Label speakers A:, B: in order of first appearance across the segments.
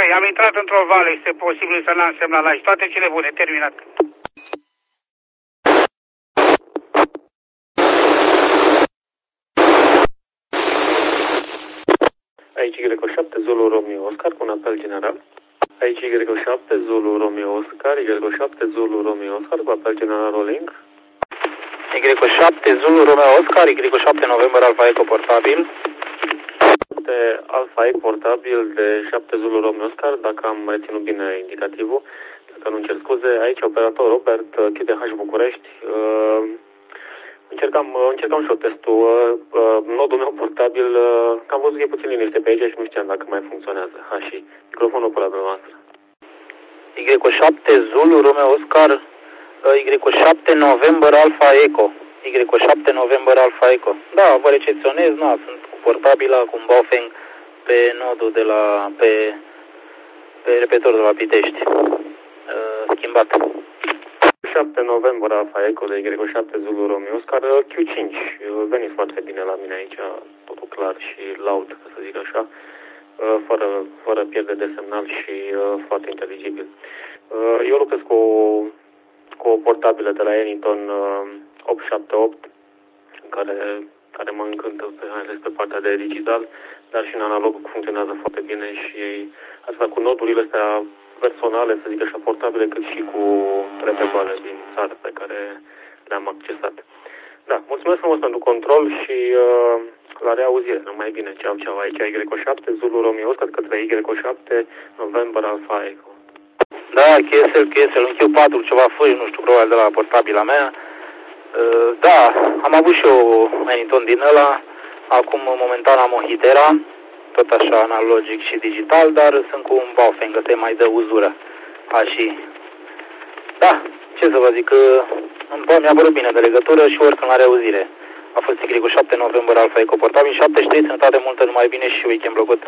A: Mihai, am intrat într-o vale, este posibil să n-am semnal aici. Toate cele bune, terminat.
B: Aici Y7 Zulu Romeo Oscar cu un apel general. Aici Y7 Zulu Romeo Oscar, Y7 Zulu Romeo Oscar cu apel general rolling.
C: Y7 Zulu Romeo Oscar, Y7 November Alpha Eco portabil.
B: Alpha Eco portabil de 7 Zulu Romeo Oscar, dacă am reținut bine indicativul, dacă nu-mi cer scuze. Aici operator Robert, QTH București. Încercam și eu testul. Nodul meu portabil, că am văzut că e puțin liniște pe aici și nu știam dacă mai funcționează. Și microfonul pe la dumneavoastră.
C: Y7 Zulu Romeo Oscar, Y7 November Alpha Eco. Y7 November Alpha Eco. Da, vă recepționez, sunt cu portabila, cu un Baofeng pe nodul de la, pe repetorul de la Pitești. Schimbat.
B: 7 November Alpha Eco de Y7 Zulu Romeo Oscar, Q5. Veniți foarte bine la mine aici, totul clar și laud, ca să zic așa, fără pierdere de semnal și foarte inteligibil. Eu lucrez cu o portabilă de la Anyton 878, care mă încântă pe partea de digital, dar și în analog funcționează foarte bine și asta cu nodurile astea personale, să zic așa, portabile, cât și cu repetoare din țară pe care le-am accesat. Da, mulțumesc frumos pentru control și la reauzire. Numai bine, ceau, aici Y7 Zulu Romeo Oscar către Y7 November Alpha Eco.
C: Da, KSL, în Q4, ceva fâi, nu știu, probabil de la portabila mea. Da, am avut și eu Anyton din ăla, acum momentan am o Hitera, tot așa analogic și digital, dar sunt cu un Baofeng, că se mai dă uzură. Și da, ce să vă zic, mi-a părut bine de legătură și oricând la reauzire. A fost Y7 November Alpha Eco portabil, 73, sănătate multă, numai bine și weekend plăcut.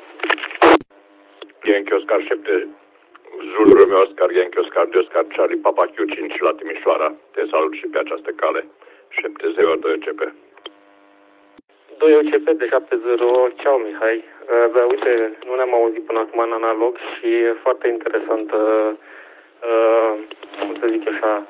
D: Yankee Oscar 7 Zulu Romeo Oscar, Yankee Oscar 2 Oscar Charlie Papa Q5 la Timișoara. Te salut și pe această cale. 70 2 OCP.
B: 2 OCP de 70, ceau Mihai. Uite, nu ne-am auzit până acum în analog și e foarte interesant, cum să zic așa,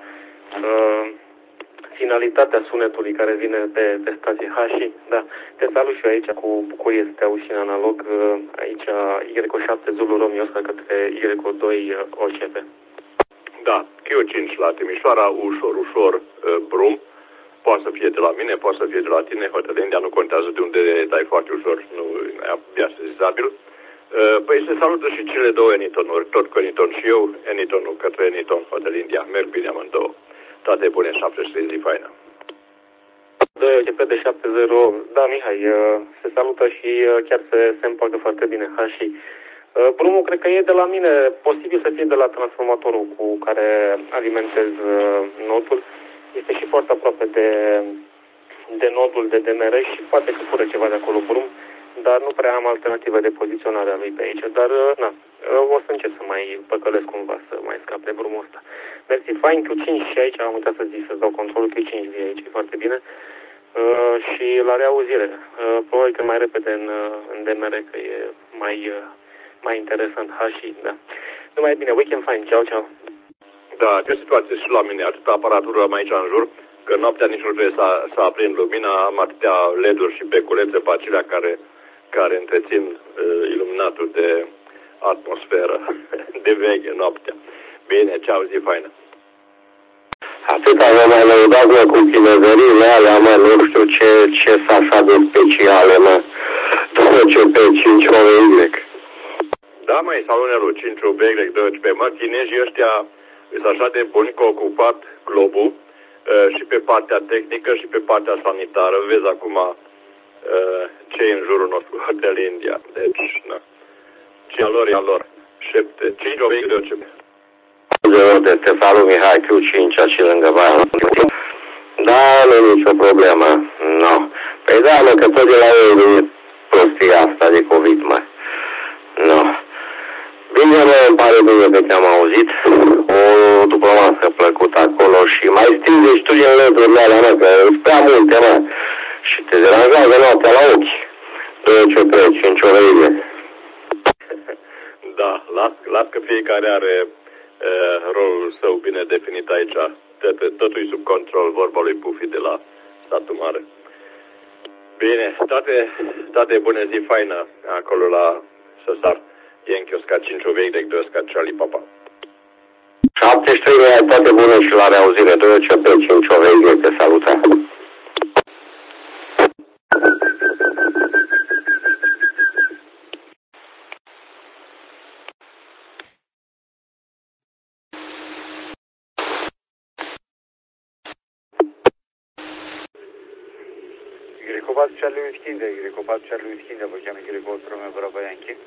B: finalitatea sunetului care vine pe stație și da, te salut și eu aici cu bucurie să te auzi și în analog, aici Y7 Zulu Romeo Oscar către Y2 OCP.
D: Da, Q5 la Timișoara, ușor, brum. Poate să fie de la mine, poate să fie de la tine, Hotălendia, nu contează de unde dai foarte ușor, nu e asesizabil. Păi se salută și cele două Anyton-uri, tot cu Anyton și eu, Anyton-ul către Anyton, Hotălendia, merg bine amândouă. Toate bune, 73 zi faină.
B: 2 OCP de 70, da Mihai, se salută și chiar se împacă foarte bine, și brumul cred că e de la mine, posibil să fie de la transformatorul cu care alimentez nodul. Este și foarte aproape de nodul de DMR și poate că fură ceva de acolo brum, dar nu prea am alternativă de poziționare a lui pe aici, dar o să încerc să mai păcălesc cumva, să mai scap de brumul ăsta. Mersi, fain, Q5 și aici am uitat să zic, să-ți dau controlul Q5 de aici, e foarte bine. Și la reauzire, probabil că mai repede în DMR, că e mai interesant, și da. Numai bine, weekend fain, ceau.
D: Da, ce situație și la mine, atâta aparatură am aici în jur, că noaptea nici nu trebuie să aprind lumina, am atâtea LED-uri și beculețe pe acelea care întrețin iluminatul de atmosferă de veche noaptea. Bine, ceau, zi faină.
E: Atâta vă mai lăudați, mă, cu chinezările alea, mă, nu știu ce sunt așa de speciale, mă. Ce pe 5 OY.
D: Da, măi, salonelul 5 OY, 2 mă, chinezii ăștia sunt așa de buni că au ocupat globul și pe partea tehnică și pe partea sanitară. Vezi acum ce e în jurul nostru, Hotel India. Deci, na. Ce a lor e a lor. 5 OY, 2 OCP.
E: De te salut, Mihai, Q5 aici lângă Baia. Da, nu e nicio problemă. No. Păi da, mă, că tot de la ei e prostia asta de COVID, mă. No. Bine, mă, îmi pare bine că te-am auzit. O după masă plăcută acolo și mai stinge și tu din lăturile alea, mă, că sunt prea multe, mă. Și te deranjează noaptea la ochi. 2 OCP, 5 OY.
D: Da, las că fiecare are rolul său bine definit aici. Totul e sub control, vorba lui Pufi de la Satul Mare. Bine, toate bună zi faină acolo la Săsar. Yankee Oscar 5 Veidec, 2 Oscar Charlie Papa.
E: 73 toate bune și la reauzire. 2 OCP 5 Veidec, te salută.
A: Grecopat Charlie Whiskinde, Grecopat Charlie Whiskinde, vă cheamă Grecopat Romeo Bravo Yankee.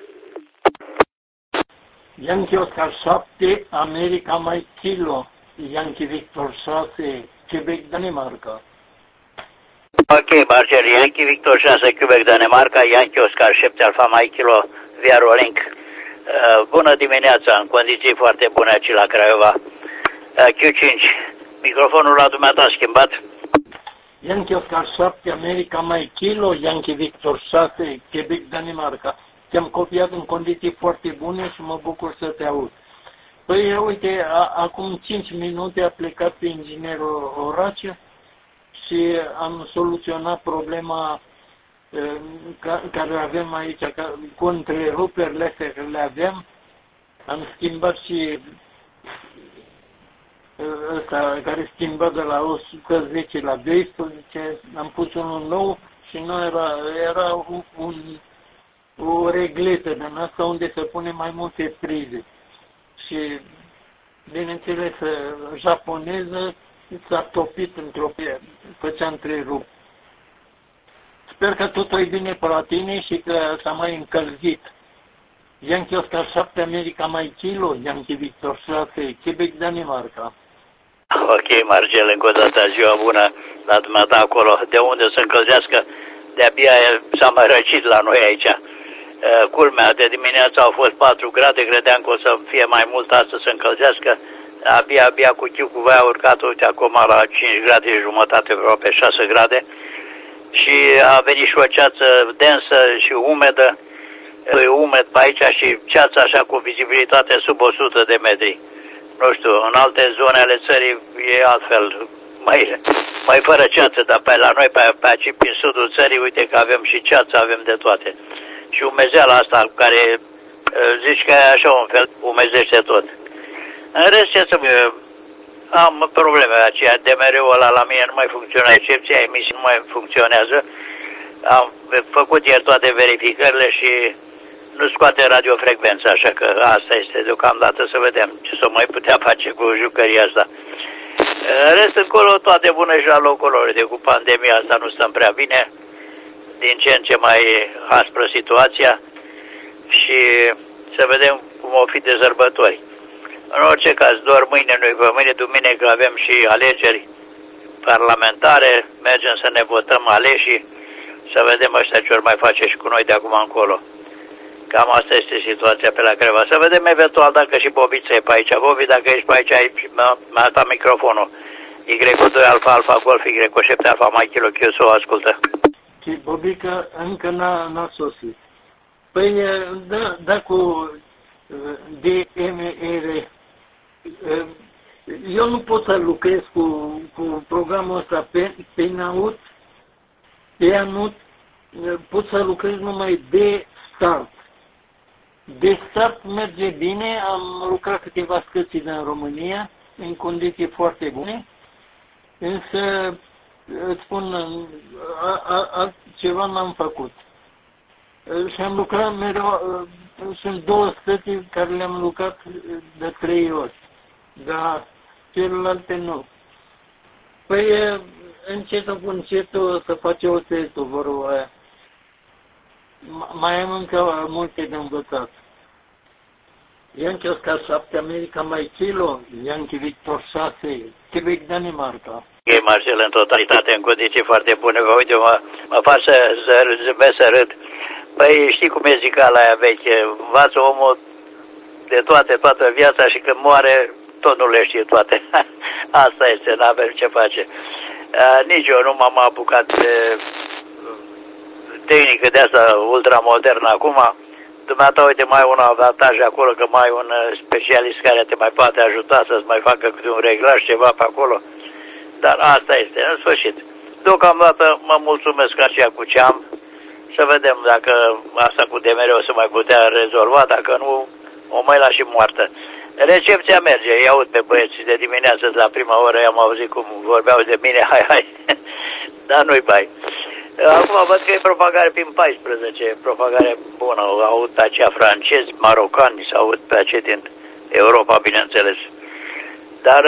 F: Yankee Oscar 7, America Mike Kilo, Yankee Victor 6, Quebec, Danemarca.
G: Ok, Marcel, Yankee Victor 6, Quebec, Danemarca, Yankee Oscar 7, Alfa Mike Kilo, via Rolink. Bună dimineața, în condiții foarte bune aici la Craiova. Q5, microfonul la dumneata a schimbat.
F: Yankee Oscar 7, America Mike Kilo, Yankee Victor 6, Quebec, Danemarca. Te-am copiat în condiții foarte bune și mă bucur să te aud. Păi, uite, acum 5 minute a plecat pe inginerul Orace și am soluționat problema care avem aici, cu întreruperile astea care le avem. Am schimbat și ăsta care schimba de la 110 la 12, am pus unul nou și nu era o regletă din asta unde se pune mai multe prize. Și, bineînțeles, japoneză s-a topit într-o făcea întrerupt. Sper că totul e bine pe la tine și că s-a mai încălzit. Yankee Oscar 7, America Mike Kilo, Yankee Victor 6, Quebec, Danemarca.
G: Ok, Marcel, încă o dată ziua bună la dumneata acolo. De unde să încălzească? De-abia s-a mai răcit la noi aici. Culmea, de dimineață au fost 4 grade, credeam că o să fie mai mult astăzi să încălzească. Abia cu chiu cu a urcat, uite, acum la 5 grade și jumătate, vreo pe 6 grade. Și a venit și o ceață densă și umedă. E umed pe aici și ceața așa cu vizibilitate sub 100 de metri. Nu știu, în alte zone ale țării e altfel, mai fără ceață, dar pe la noi, pe aici, prin sudul țării, uite că avem și ceață, avem de toate. Și umezeala asta, care zici că e așa un fel, umezește tot. În rest, ce să am probleme aceea, de mereu ăla la mine nu mai funcționează, recepția emisiei nu mai funcționează. Am făcut ieri toate verificările și nu scoate radiofrecvența, așa că asta este deocamdată, să vedem ce să mai putea face cu jucăria asta. În rest, încolo, toate bune și la locul lor. De cu pandemia asta nu stăm prea bine, din ce în ce mai aspră situația și să vedem cum o fi de sărbători. În orice caz, doar mâine, nu-i pe mâine, duminică avem și alegeri parlamentare, mergem să ne votăm aleșii, să vedem ăștia ce ori mai face și cu noi de acum încolo. Cam asta este situația pe la Craiova. Să vedem eventual dacă și Bobița e pe aici. Bobi, dacă ești pe aici, mi-a dat microfonul. Y2 Alfa Alfa Golf, Y7 Alfa Mike Kilo Q, să o ascultă.
F: Și Bobica încă n-a sosit. Păi, da cu DMR. Eu nu pot să lucrez cu programul ăsta pe anut, pot să lucrez numai de start. De start merge bine, am lucrat câteva scății în România, în condiții foarte bune, însă, îți spun, altceva n-am făcut. Și am lucrat mereu, sunt 2 scății care le-am lucrat de 3 ori, dar celelalte nu. Păi, încetul cu încetul să face o testul, vorba aia. Mai am încă multe de învățat. Yankee Oscar 7, America Mike Kilo, Yankee Victor 6, Quebec, Danemarca.
G: Ok, Marcel, în totalitate, în condiții foarte bune. Uite, mă fac să zâmbesc, să râd. Păi știi cum e zicala aia veche, învață omul de toată viața și când moare, tot nu le știe toate. Asta este, n-avem ce face. Nici eu nu m-am apucat de tehnică de asta ultramodernă acum, dumneata, uite, mai un avantaj acolo, că mai un specialist care te mai poate ajuta să-ți mai facă câte un reglaj, ceva pe acolo. Dar asta este, în sfârșit. Deocamdată mă mulțumesc aceea cu ce am, să vedem dacă asta cu DMR o să mai putea rezolva, dacă nu, o mai las și moartă. Recepția merge, îi aud pe băieți de dimineață, la prima oră i-am auzit cum vorbeau de mine, hai, dar nu-i bai. Acum văd că e propagare prin 14, propagare bună, aud aceia francezi, marocani, se aud pe aceia din Europa, bineînțeles. Dar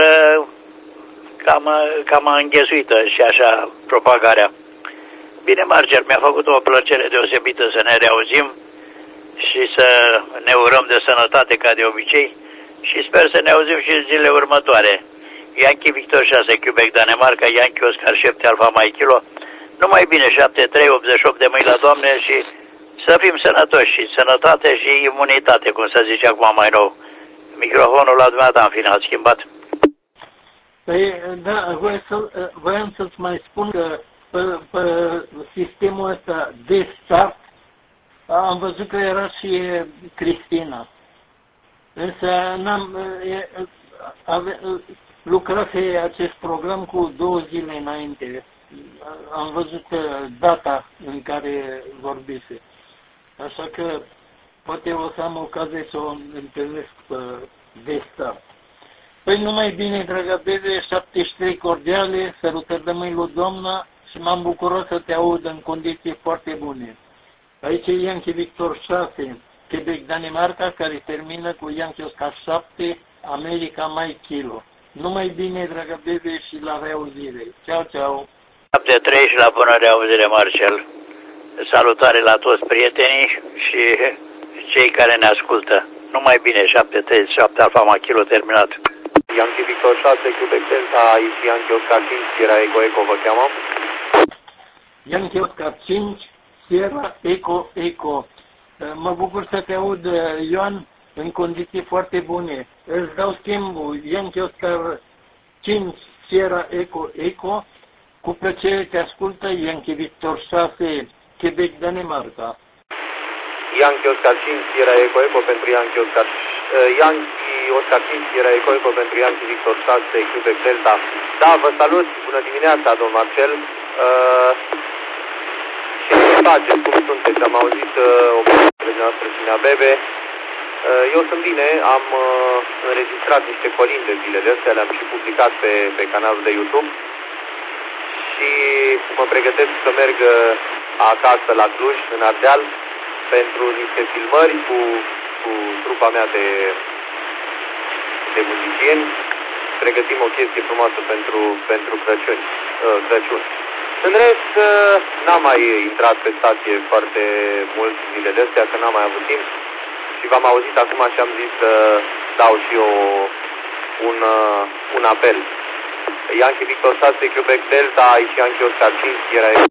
G: cam înghesuită și așa propagarea. Bine, Marcel, mi-a făcut o plăcere deosebită să ne reauzim și să ne urăm de sănătate ca de obicei și sper să ne auzim și în zilele următoare. Yankee Victor 6, Quebec, Danemarca, Yankee Oscar 7, Alfa Mike Kilo, numai bine, 73, 88 de mâini la Doamne și să fim sănătoși și sănătate și imunitate, cum să zice acum mai nou. Microfonul la dumneavoastră, în final, schimbat.
F: Păi, da, voiam să-ți mai spun că pe sistemul ăsta de start am văzut că era și Cristina. Însă lucrase acest program cu 2 zile înainte. Am văzut data în care vorbise. Așa că poate o să am ocazie să o întâlnesc pe de start. Păi numai bine, dragă Bebe, 73 cordiale, sărutări de mâini lui Doamna și m-am bucurat să te aud în condiții foarte bune. Aici e Yankee Victor 6, Quebec, Danemarca, care termină cu Yankee Oscar 7, America Mike Kilo. Numai bine, dragă Bebe, și la reauzire. Ceau, ceau!
G: 73 și la bună reauzire, Marcel. Salutare la toți prietenii și cei care ne ascultă. Numai bine, 737 Alfa Mike Kilo terminat.
B: Yankee Victor 6, Quebec Delta, aici Yankee Oscar 5, Sierra Eco Eco, vă cheamă?
F: Yankee Oscar 5, Sierra Eco Eco. Mă bucur să te aud, Ioan, în condiții foarte bune. Îți dau schimbul, Yankee Oscar 5, Sierra Eco Eco. Cu plăcere te ascultă, Yankee Victor 6, Quebec, Danemarca.
B: Yankee Oscar 5, Sierra Eco Eco pentru Yankee Oscar 5, Sierra Eco Eco pentru Yankee Victor 6, Quebec Delta. Da, vă salut, bună dimineața, domn Marcel. Ce faceți, cum sunteți? Am auzit o poveste noastră și Nea Bebe. Eu sunt bine, am înregistrat niște colinde zilele astea, le-am și publicat pe canalul de YouTube. Și mă pregătesc să merg acasă la Cluj, în Ardeal, pentru niște filmări cu trupa mea de muzicieni. Pregătim o chestie frumoasă pentru Crăciun. În rest, n-am mai intrat pe stație foarte mult zilele astea, că n-am mai avut timp și v-am auzit acum și am zis să dau și eu un apel. Yankee Victor 6, Quebec Delta, aici Yankee Oscar 5, era